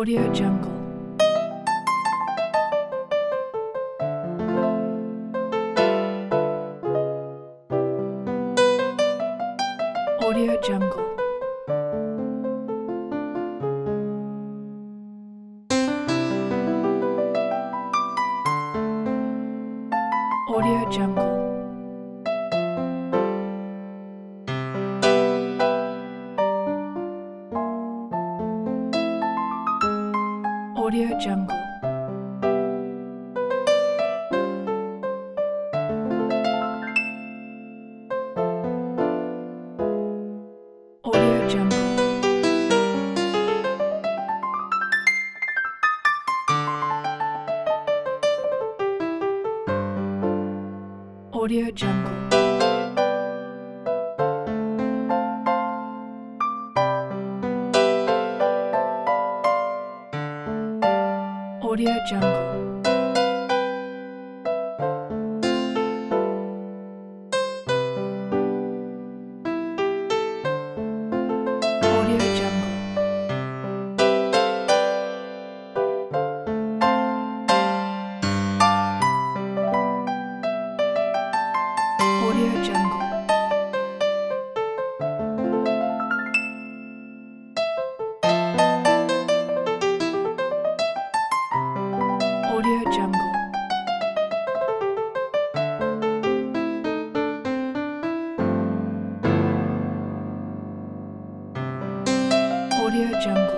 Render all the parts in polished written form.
Audio Jungle. Audio Jungle. Audio Jungle. Audio Jungle. Audio Jungle. Audio Jungle. Audio Jungle. Audio Jungle. Audio Jungle. Audio Jungle. Audio Jungle.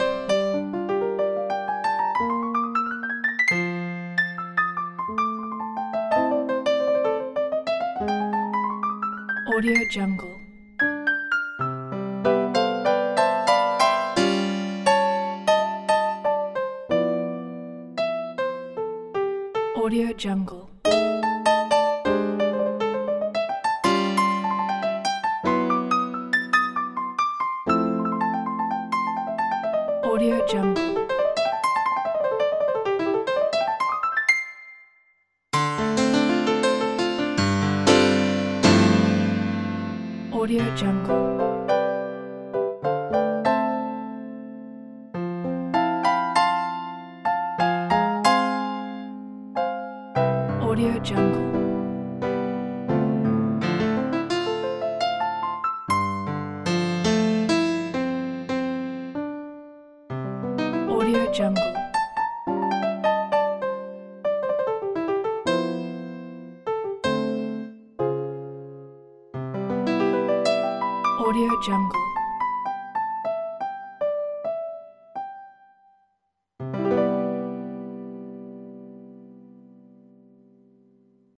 Audio Jungle. Audio Jungle. Audio Jungle. Audio Jungle. Audio Jungle. Audio Jungle. Audio Jungle.